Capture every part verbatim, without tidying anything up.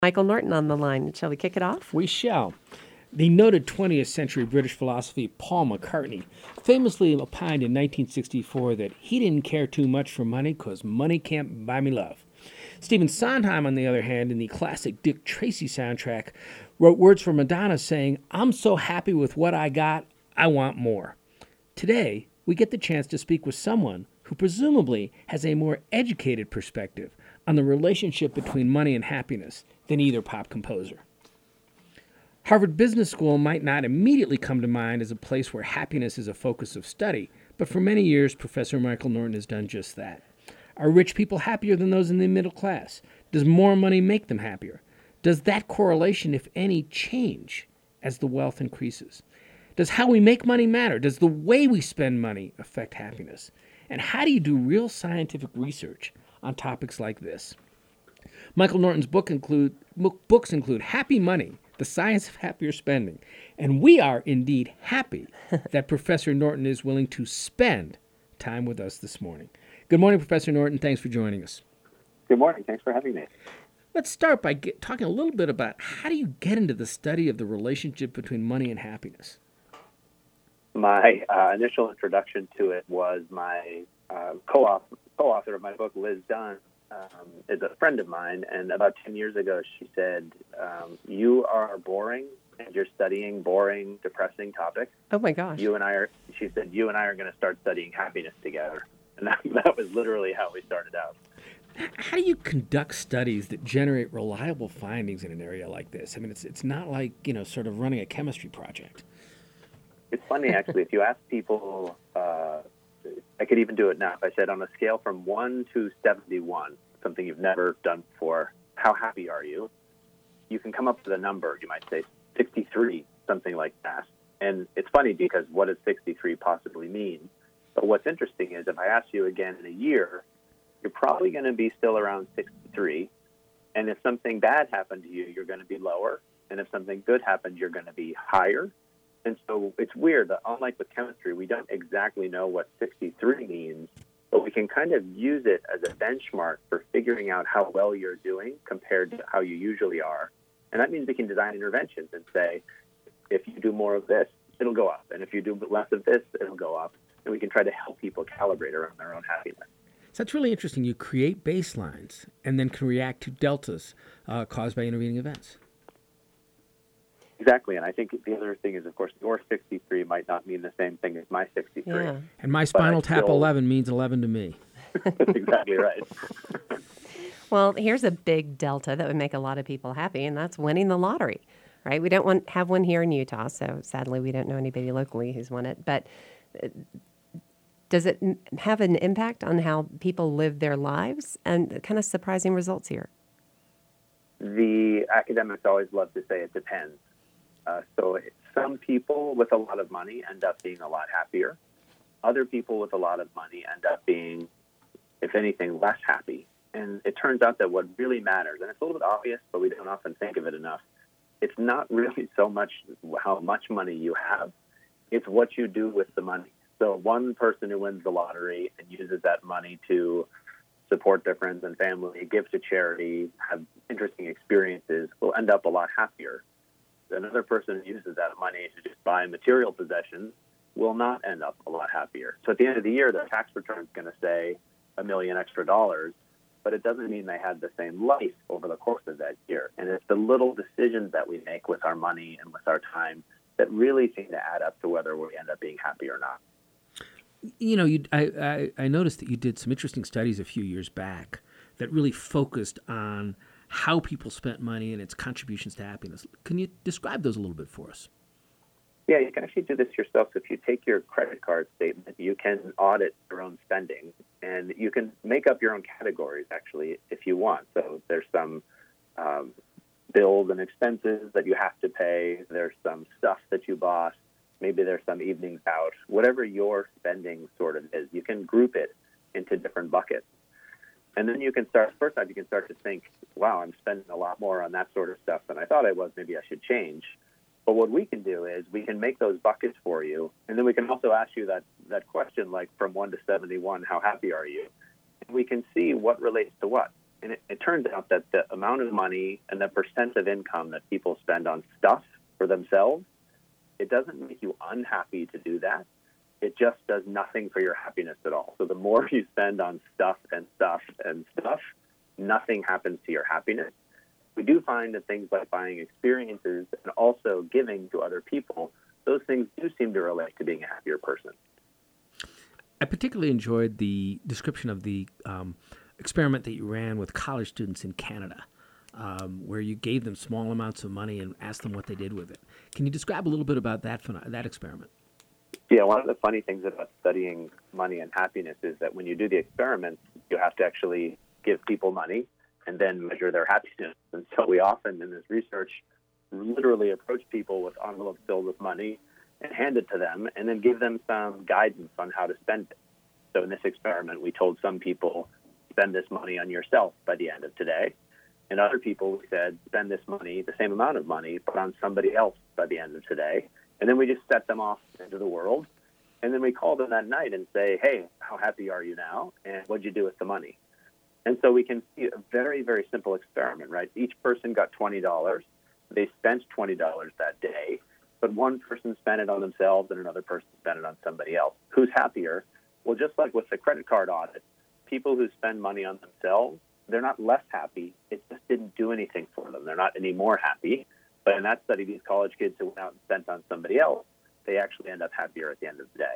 Michael Norton on the line. Shall we kick it off? We shall. The noted twentieth century British philosopher Paul McCartney famously opined in nineteen sixty-four that he didn't care too much for money because money can't buy me love. Stephen Sondheim, on the other hand, in the classic Dick Tracy soundtrack, wrote words for Madonna saying, "I'm so happy with what I got, I want more." Today, we get the chance to speak with someone who presumably has a more educated perspective on the relationship between money and happiness than either pop composer. Harvard Business School might not immediately come to mind as a place where happiness is a focus of study, but for many years, Professor Michael Norton has done just that. Are rich people happier than those in the middle class? Does more money make them happier? Does that correlation, if any, change as the wealth increases? Does how we make money matter? Does the way we spend money affect happiness? And how do you do real scientific research on topics like this? Michael Norton's book include, books include Happy Money, The Science of Happier Spending. And we are indeed happy that Professor Norton is willing to spend time with us this morning. Good morning, Professor Norton. Thanks for joining us. Good morning. Thanks for having me. Let's start by get, talking a little bit about how do you get into the study of the relationship between money and happiness? My uh, initial introduction to it was my uh, co-author, co-author of my book, Liz Dunn, um, is a friend of mine. And about ten years ago, she said, um, you are boring and you're studying boring, depressing topics. Oh, my gosh. You and I are, she said, you and I are going to start studying happiness together. And that, that was literally how we started out. How do you conduct studies that generate reliable findings in an area like this? I mean, it's it's not like, you know, sort of running a chemistry project. It's funny, actually. If you ask people, uh, I could even do it now. If I said on a scale from one to seventy-one, something you've never done before, how happy are you? You can come up with a number. You might say sixty-three, something like that. And it's funny because what does sixty-three possibly mean? But what's interesting is if I ask you again in a year, you're probably going to be still around sixty-three. And if something bad happened to you, you're going to be lower. And if something good happened, you're going to be higher. And so it's weird that unlike with chemistry, we don't exactly know what sixty-three means, but we can kind of use it as a benchmark for figuring out how well you're doing compared to how you usually are. And that means we can design interventions and say, if you do more of this, it'll go up. And if you do less of this, it'll go up. And we can try to help people calibrate around their own happiness. So that's really interesting. You create baselines and then can react to deltas uh, caused by intervening events. Exactly, and I think the other thing is, of course, your sixty-three might not mean the same thing as my sixty-three. Yeah. And my spinal tap still... eleven means eleven to me. That's exactly right. Well, here's a big delta that would make a lot of people happy, and that's winning the lottery, right? We don't want have one here in Utah, so sadly we don't know anybody locally who's won it. But does it have an impact on how people live their lives? And kind of surprising results here. The academics always love to say it depends. Uh, so some people with a lot of money end up being a lot happier. Other people with a lot of money end up being, if anything, less happy. And it turns out that what really matters, and it's a little bit obvious, but we don't often think of it enough, it's not really so much how much money you have, it's what you do with the money. So one person who wins the lottery and uses that money to support their friends and family, give to charity, have interesting experiences, will end up a lot happier. Another person who uses that money to just buy material possessions will not end up a lot happier. So at the end of the year, their tax return is going to say a million extra dollars, but it doesn't mean they had the same life over the course of that year. And it's the little decisions that we make with our money and with our time that really seem to add up to whether we end up being happy or not. You know, you, I, I, I noticed that you did some interesting studies a few years back that really focused on how people spent money and its contributions to happiness. Can you describe those a little bit for us? Yeah, you can actually do this yourself. So if you take your credit card statement, you can audit your own spending, and you can make up your own categories, actually, if you want. So there's some um, bills and expenses that you have to pay. There's some stuff that you bought. Maybe there's some evenings out. Whatever your spending sort of is, you can group it into different buckets. And then you can start, first off, you can start to think, wow, I'm spending a lot more on that sort of stuff than I thought I was. Maybe I should change. But what we can do is we can make those buckets for you. And then we can also ask you that, that question, like from one to seventy-one, how happy are you? And we can see what relates to what. And it, it turns out that the amount of money and the percent of income that people spend on stuff for themselves, it doesn't make you unhappy to do that. It just does nothing for your happiness at all. So the more you spend on stuff and stuff and stuff, nothing happens to your happiness. We do find that things like buying experiences and also giving to other people, those things do seem to relate to being a happier person. I particularly enjoyed the description of the um, experiment that you ran with college students in Canada, um, where you gave them small amounts of money and asked them what they did with it. Can you describe a little bit about that that experiment? Yeah, one of the funny things about studying money and happiness is that when you do the experiments, you have to actually give people money and then measure their happiness. And so we often in this research literally approach people with envelopes filled with money and hand it to them and then give them some guidance on how to spend it. So in this experiment, we told some people, spend this money on yourself by the end of today. And other people, we said, spend this money, the same amount of money, but on somebody else by the end of today. And then we just set them off into the world. And then we call them that night and say, hey, how happy are you now? And what'd you do with the money? And so we can see a very, very simple experiment, right? Each person got twenty dollars. They spent twenty dollars that day, but one person spent it on themselves and another person spent it on somebody else. Who's happier? Well, just like with the credit card audit, people who spend money on themselves, they're not less happy. It just didn't do anything for them. They're not any more happy. But in that study, these college kids who went out and spent on somebody else, they actually end up happier at the end of the day.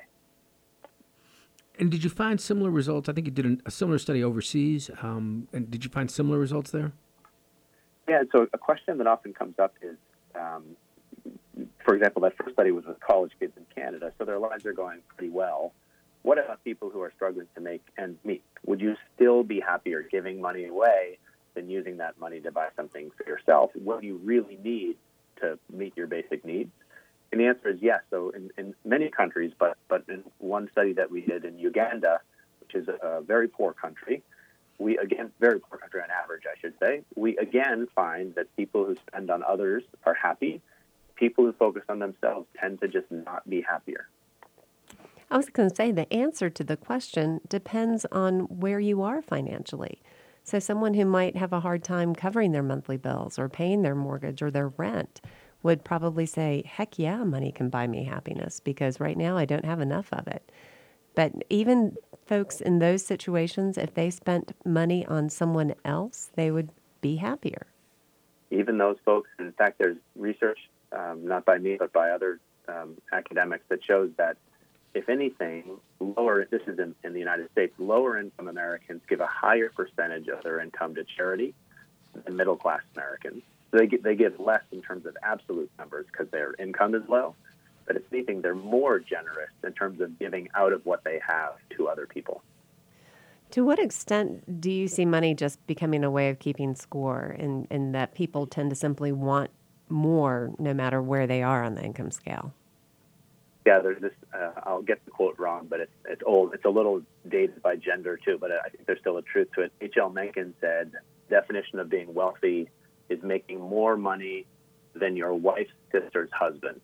And did you find similar results? I think you did an, a similar study overseas. Um, and did you find similar results there? Yeah, so a question that often comes up is, um, for example, that first study was with college kids in Canada, so their lives are going pretty well. What about people who are struggling to make ends meet? Would you still be happier giving money away than using that money to buy something for yourself? What do you really need to meet your basic needs? And the answer is yes. So in, in many countries, but, but in one study that we did in Uganda, which is a, a very poor country, we again, very poor country on average, I should say, we again find that people who spend on others are happy. People who focus on themselves tend to just not be happier. I was going to say the answer to the question depends on where you are financially. So someone who might have a hard time covering their monthly bills or paying their mortgage or their rent would probably say, heck yeah, money can buy me happiness because right now I don't have enough of it. But even folks in those situations, if they spent money on someone else, they would be happier. Even those folks, in fact, there's research, um, not by me, but by other um, academics that shows that if anything, lower, this is in, in the United States, lower income Americans give a higher percentage of their income to charity than middle class Americans. So they, get, they give less in terms of absolute numbers because their income is low. But if anything, they're more generous in terms of giving out of what they have to other people. To what extent do you see money just becoming a way of keeping score and, and that people tend to simply want more no matter where they are on the income scale? Yeah, there's this, uh, I'll get the quote wrong, but it's, it's old. It's a little dated by gender, too, but I think there's still a truth to it. H L Mencken said, definition of being wealthy is making more money than your wife's sister's husband.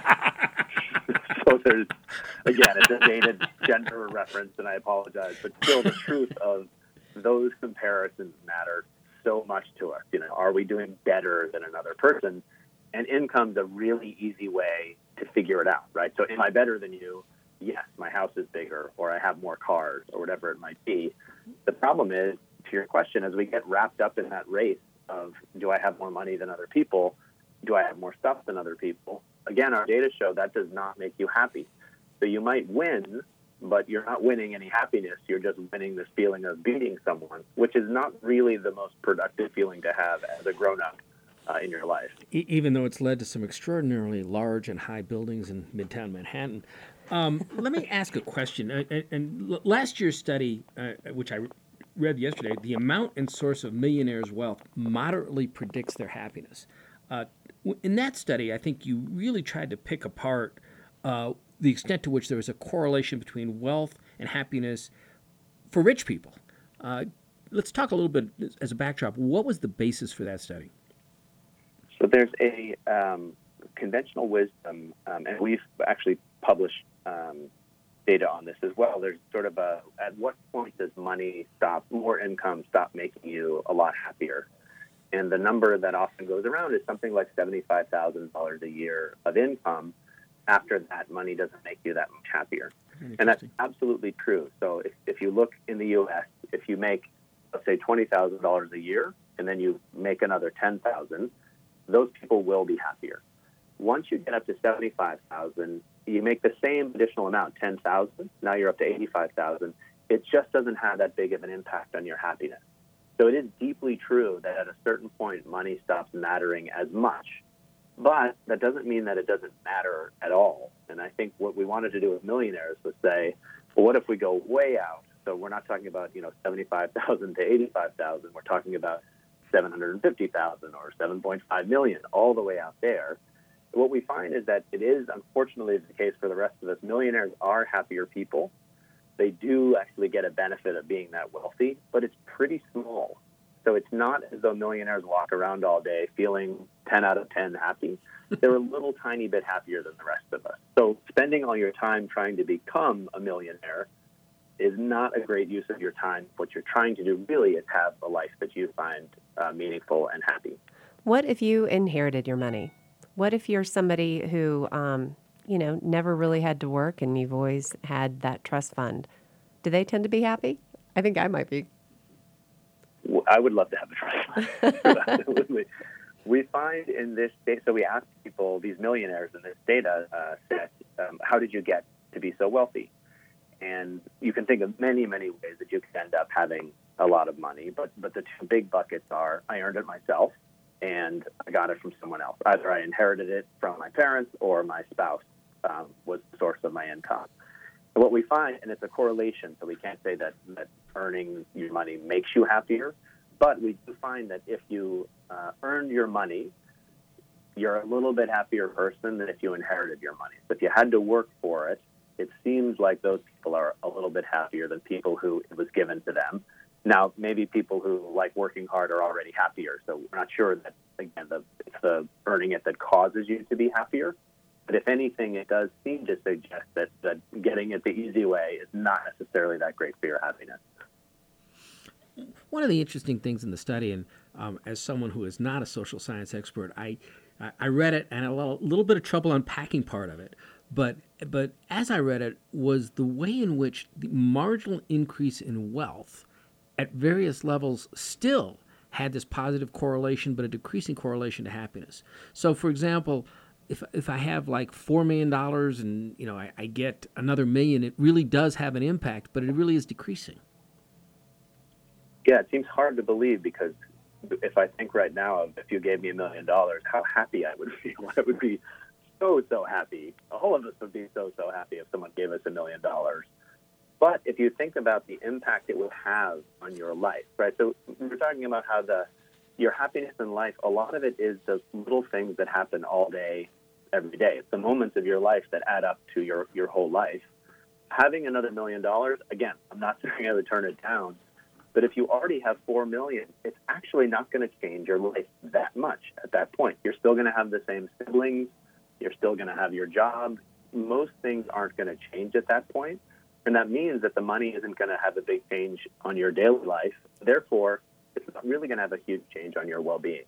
So there's, again, it's a dated gender reference, and I apologize, but still the truth of those comparisons matter so much to us. You know, are we doing better than another person? And income's a really easy way to figure it out, right? So am I better than you? Yes, my house is bigger, or I have more cars, or whatever it might be. The problem is, to your question, as we get wrapped up in that race of do I have more money than other people, do I have more stuff than other people? Again, our data show that does not make you happy. So you might win, but you're not winning any happiness. You're just winning this feeling of beating someone, which is not really the most productive feeling to have as a grown-up uh, in your life. E- even though it's led to some extraordinarily large and high buildings in Midtown Manhattan. Um, let me ask a question. Uh, and, and l- last year's study, uh, which I re- read yesterday, the amount and source of millionaires' wealth moderately predicts their happiness. Uh, in that study, I think you really tried to pick apart uh, the extent to which there was a correlation between wealth and happiness for rich people. Uh, let's talk a little bit as a backdrop. What was the basis for that study? So there's a um, conventional wisdom, um, and we've actually published um, data on this as well. There's sort of a, at what point does money stop, more income stop making you a lot happier? And the number that often goes around is something like seventy-five thousand dollars a year of income. After that, money doesn't make you that much happier. And that's absolutely true. So if, if you look in the U S, if you make, let's say, twenty thousand dollars a year, and then you make another ten thousand dollars, those people will be happier. Once you get up to seventy-five thousand dollars, you make the same additional amount, ten thousand dollars, now you're up to eighty-five thousand dollars. It just doesn't have that big of an impact on your happiness. So it is deeply true that at a certain point, money stops mattering as much. But that doesn't mean that it doesn't matter at all. And I think what we wanted to do with millionaires was say, well, what if we go way out? So we're not talking about, you know, seventy-five thousand to eighty-five thousand. We're talking about seven hundred fifty thousand or seven point five million, all the way out there. What we find is that it is, unfortunately, the case for the rest of us. Millionaires are happier people. They do actually get a benefit of being that wealthy, but it's pretty small. So it's not as though millionaires walk around all day feeling ten out of ten happy. They're a little tiny bit happier than the rest of us. So spending all your time trying to become a millionaire is not a great use of your time. What you're trying to do really is have a life that you find uh, meaningful and happy. What if you inherited your money? What if you're somebody who, um, you know, never really had to work and you've always had that trust fund? Do they tend to be happy? I think I might be. I would love to have a trust fund. Absolutely. We find in this data, so we ask people, these millionaires in this data uh, set, um, how did you get to be so wealthy? And you can think of many, many ways that you can end up having a lot of money, but, but the two big buckets are I earned it myself and I got it from someone else. Either I inherited it from my parents or my spouse um, was the source of my income. And what we find, and it's a correlation, so we can't say that, that earning your money makes you happier, but we do find that if you uh, earn your money, you're a little bit happier person than if you inherited your money. So if you had to work for it, it seems like those people are a little bit happier than people who it was given to them. Now, maybe people who like working hard are already happier. So we're not sure that, again, the, it's the earning it that causes you to be happier. But if anything, it does seem to suggest that, that getting it the easy way is not necessarily that great for your happiness. One of the interesting things in the study, and um, as someone who is not a social science expert, I I read it and had a little, little bit of trouble unpacking part of it. But but as I read it, was the way in which the marginal increase in wealth at various levels still had this positive correlation, but a decreasing correlation to happiness. So, for example, if if I have like four million dollars and you know I, I get another million, it really does have an impact, but it really is decreasing. Yeah, it seems hard to believe because if I think right now of if you gave me a million dollars, how happy I would feel. I would be so, so happy. All of us would be so, so happy if someone gave us a million dollars. But if you think about the impact it would have on your life, right? So we're talking about how the your happiness in life, a lot of it is those little things that happen all day, every day. It's the moments of your life that add up to your, your whole life. Having another million dollars, again, I'm not saying I would turn it down, but if you already have four million dollars, it's actually not going to change your life that much at that point. You're still going to have the same siblings. You're still going to have your job. Most things aren't going to change at that point. And that means that the money isn't going to have a big change on your daily life. Therefore, it's not really going to have a huge change on your well-being.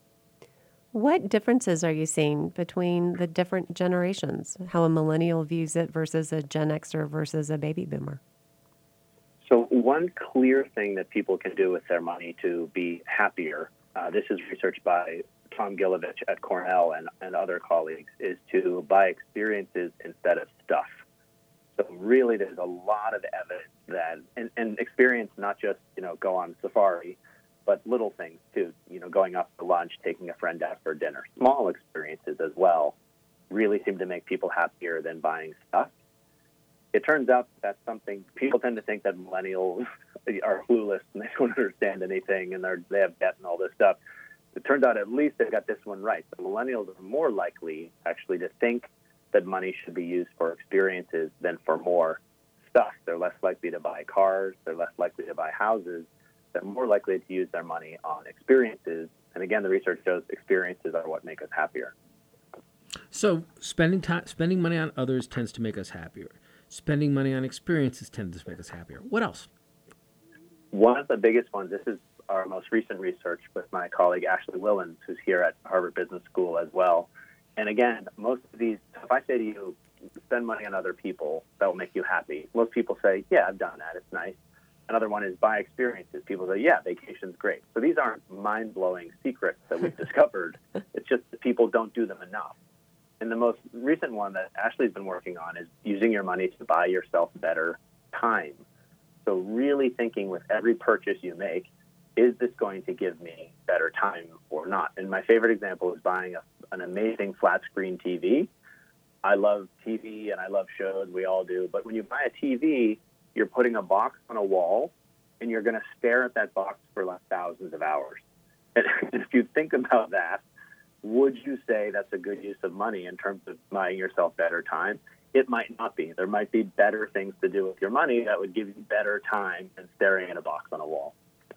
What differences are you seeing between the different generations? How a millennial views it versus a Gen Xer versus a baby boomer? So one clear thing that people can do with their money to be happier, uh, this is research by Tom Gilovich at Cornell and, and other colleagues, is to buy experiences instead of stuff. So really there's a lot of evidence that, and, and experience not just, you know, go on safari, but little things too, you know, going out for lunch, taking a friend out for dinner. Small experiences as well really seem to make people happier than buying stuff. It turns out that's something people tend to think that millennials are clueless and they don't understand anything and they're, they have debt and all this stuff. It turns out at least they got this one right. The millennials are more likely actually to think that money should be used for experiences than for more stuff. They're less likely to buy cars. They're less likely to buy houses. They're more likely to use their money on experiences. And again, the research shows experiences are what make us happier. So spending time, spending money on others tends to make us happier. Spending money on experiences tends to make us happier. What else? One of the biggest ones, this is our most recent research with my colleague Ashley Willens, who's here at Harvard Business School as well. And again, most of these, if I say to you, spend money on other people, that will make you happy. Most people say, yeah, I've done that. It's nice. Another one is buy experiences. People say, yeah, vacation's great. So these aren't mind-blowing secrets that we've discovered. It's just that people don't do them enough. And the most recent one that Ashley's been working on is using your money to buy yourself better time. So really thinking with every purchase you make, is this going to give me better time or not? And my favorite example is buying a, an amazing flat screen T V. I love T V and I love shows. We all do. But when you buy a T V, you're putting a box on a wall and you're going to stare at that box for like thousands of hours. And if you think about that, would you say that's a good use of money in terms of buying yourself better time? It might not be. There might be better things to do with your money that would give you better time than staring at a box on a wall.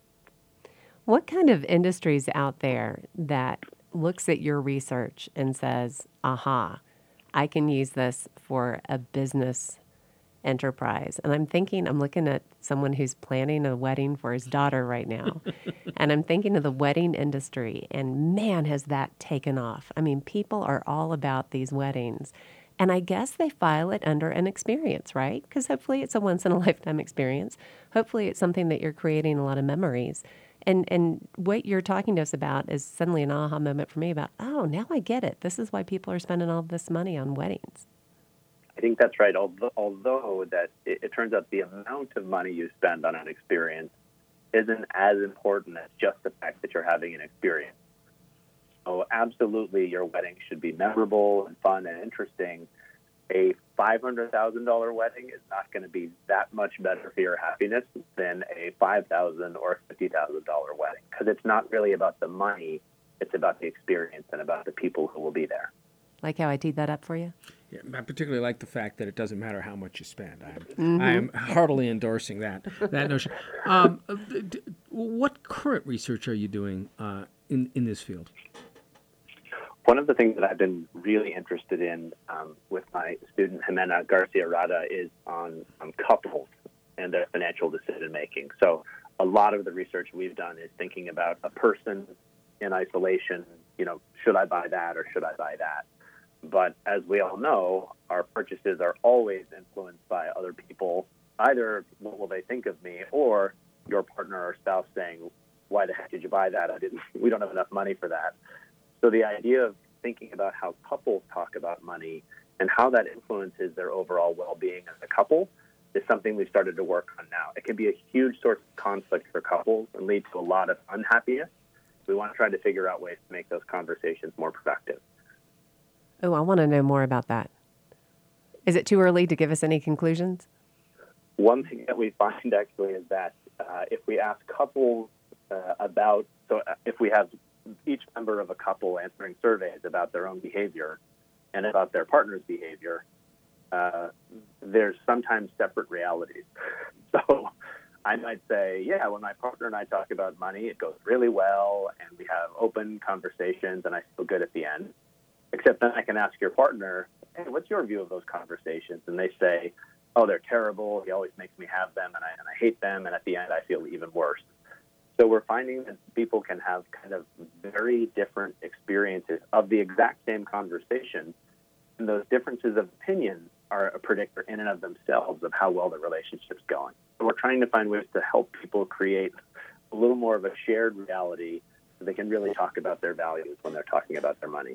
What kind of industries out there that looks at your research and says, aha, I can use this for a business enterprise? And I'm thinking, I'm looking at someone who's planning a wedding for his daughter right now. And I'm thinking of the wedding industry, and man, has that taken off. I mean, people are all about these weddings. And I guess they file it under an experience, right? Because hopefully it's a once-in-a-lifetime experience. Hopefully it's something that you're creating a lot of memories. And and what you're talking to us about is suddenly an aha moment for me about, oh, now I get it. This is why people are spending all this money on weddings. I think that's right, although, although that it, it turns out the amount of money you spend on an experience isn't as important as just the fact that you're having an experience. So absolutely, your wedding should be memorable and fun and interesting. A five hundred thousand dollars wedding is not going to be that much better for your happiness than a five thousand dollars or fifty thousand dollars wedding, because it's not really about the money. It's about the experience and about the people who will be there. Like how I teed that up for you? Yeah, I particularly like the fact that it doesn't matter how much you spend. I'm, mm-hmm. I'm heartily endorsing that that notion. Um, d- d- what current research are you doing uh, in, in this field? One of the things that I've been really interested in um, with my student Jimena Garcia Rada is on, on couples and their financial decision making. So a lot of the research we've done is thinking about a person in isolation. You know, should I buy that or should I buy that? But as we all know, our purchases are always influenced by other people. Either what will they think of me, or your partner or spouse saying, "Why the heck did you buy that? I didn't. We don't have enough money for that." So the idea of thinking about how couples talk about money and how that influences their overall well-being as a couple is something we've started to work on now. It can be a huge source of conflict for couples and lead to a lot of unhappiness. We want to try to figure out ways to make those conversations more productive. Oh, I want to know more about that. Is it too early to give us any conclusions? One thing that we find actually is that uh, if we ask couples uh, about, so if we have each member of a couple answering surveys about their own behavior and about their partner's behavior, uh, there's sometimes separate realities. So I might say, yeah, when my partner and I talk about money, it goes really well, and we have open conversations, and I feel good at the end. Except then I can ask your partner, hey, what's your view of those conversations? And they say, oh, they're terrible. He always makes me have them, and I, and I hate them, and at the end I feel even worse. So we're finding that people can have kind of very different experiences of the exact same conversation, and those differences of opinion are a predictor in and of themselves of how well the relationship's going. So we're trying to find ways to help people create a little more of a shared reality so they can really talk about their values when they're talking about their money.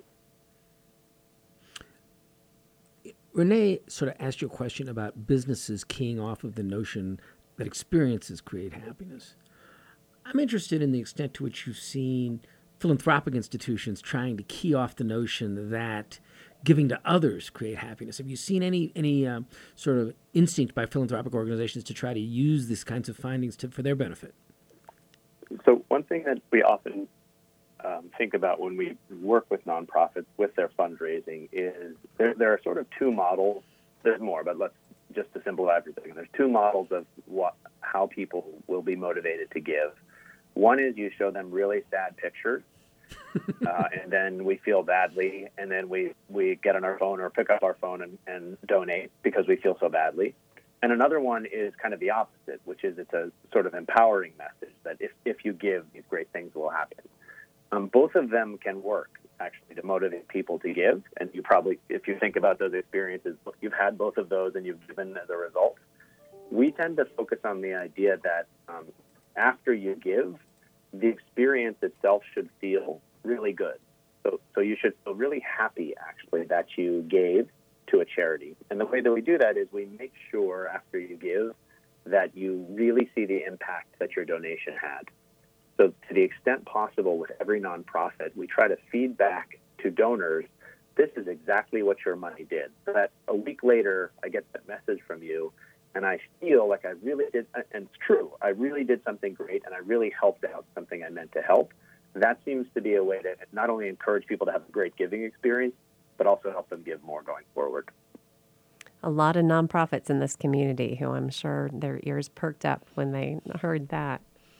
Renee sort of asked you a question about businesses keying off of the notion that experiences create happiness. I'm interested in the extent to which you've seen philanthropic institutions trying to key off the notion that giving to others create happiness. Have you seen any any um, sort of instinct by philanthropic organizations to try to use these kinds of findings to, for their benefit? So one thing that we often um, think about when we work with nonprofits with their fundraising is there, there are sort of two models. There's more, but let's just to simplify everything. There's two models of what how people will be motivated to give. One is you show them really sad pictures, uh, and then we feel badly, and then we, we get on our phone or pick up our phone and, and donate because we feel so badly. And another one is kind of the opposite, which is it's a sort of empowering message that if, if you give, these great things will happen. Um, both of them can work, actually, to motivate people to give. And you probably, if you think about those experiences, you've had both of those and you've given as a result. We tend to focus on the idea that um, after you give, the experience itself should feel really good. So, so you should feel really happy, actually, that you gave to a charity. And the way that we do that is we make sure after you give that you really see the impact that your donation had. So to the extent possible with every nonprofit, we try to feed back to donors, this is exactly what your money did. So that a week later, I get that message from you, and I feel like I really did, and it's true, I really did something great, and I really helped out something I meant to help. That seems to be a way to not only encourage people to have a great giving experience, but also help them give more going forward. A lot of nonprofits in this community who I'm sure their ears perked up when they heard that.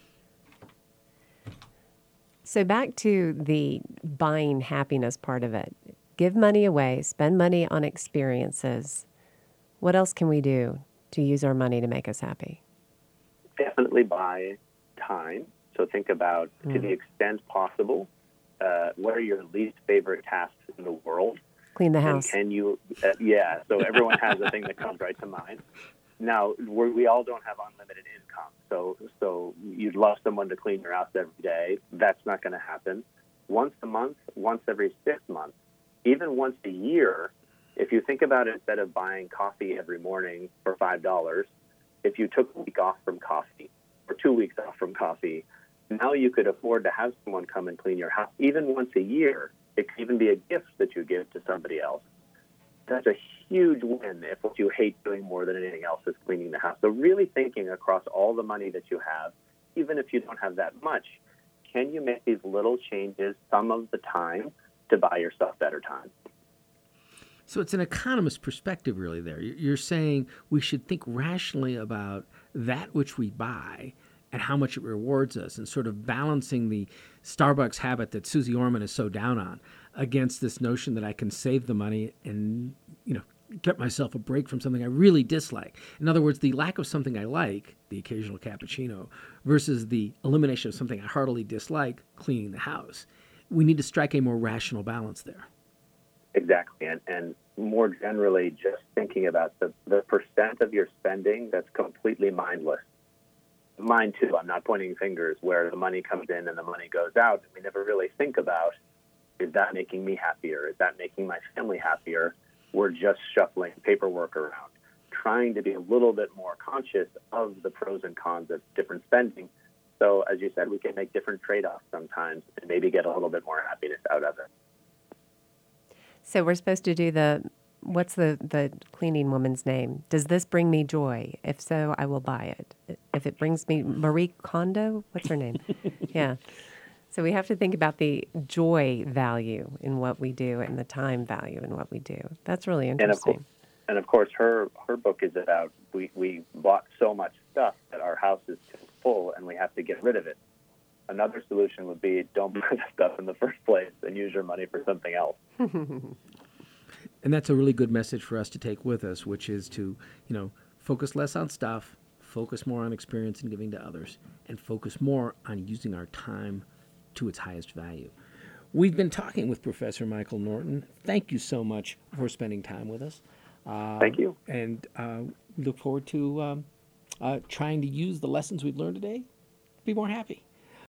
So back to the buying happiness part of it. Give money away, spend money on experiences. What else can we do to use our money to make us happy? Definitely buy time. So think about, mm. to the extent possible, uh, what are your least favorite tasks in the world? Clean the house. And can you, uh, yeah, so everyone has a thing that comes right to mind. Now, we're, we all don't have unlimited income. So so you'd love someone to clean your house every day. That's not going to happen. Once a month, once every six months, even once a year, if you think about it, instead of buying coffee every morning for five dollars, if you took a week off from coffee or two weeks off from coffee, now you could afford to have someone come and clean your house. Even once a year, it could even be a gift that you give to somebody else. That's a huge win if what you hate doing more than anything else is cleaning the house. So really thinking across all the money that you have, even if you don't have that much, can you make these little changes some of the time to buy yourself better time? So it's an economist perspective really there. You're saying we should think rationally about that which we buy and how much it rewards us, and sort of balancing the Starbucks habit that Susie Orman is so down on against this notion that I can save the money and, you know, get myself a break from something I really dislike. In other words, the lack of something I like, the occasional cappuccino, versus the elimination of something I heartily dislike, cleaning the house. We need to strike a more rational balance there. Exactly. And, and more generally, just thinking about the, the percent of your spending that's completely mindless. Mine too. I'm not pointing fingers where the money comes in and the money goes out. We never really think about, is that making me happier? Is that making my family happier? We're just shuffling paperwork around, trying to be a little bit more conscious of the pros and cons of different spending. So as you said, we can make different trade-offs sometimes and maybe get a little bit more happiness out of it. So we're supposed to do the, what's the, the cleaning woman's name? Does this bring me joy? If so, I will buy it. If it brings me, Marie Kondo, what's her name? Yeah. So we have to think about the joy value in what we do and the time value in what we do. That's really interesting. And of, co- and of course, her, her book is about, we, we bought so much stuff that our house is full and we have to get rid of it. Another solution would be don't buy the stuff in the first place and use your money for something else. And that's a really good message for us to take with us, which is to, you know, focus less on stuff, focus more on experience and giving to others, and focus more on using our time to its highest value. We've been talking with Professor Michael Norton. Thank you so much for spending time with us. Uh, Thank you. And uh, we look forward to um, uh, trying to use the lessons we've learned today to be more happy.